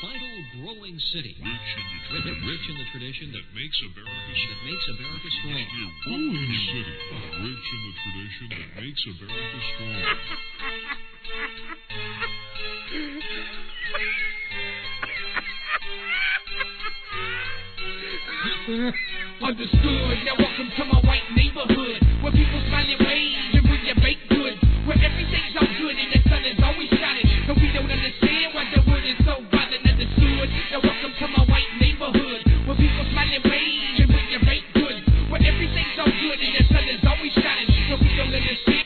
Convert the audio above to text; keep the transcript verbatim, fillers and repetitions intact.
vital, growing city. Rich in the tradition, rich in the tradition that makes America strong. That makes America strong. A growing city, rich in the tradition that makes America strong. Understood. Now welcome to my white neighborhood, where people smile and wave and bring you baked goods, where everything's okay.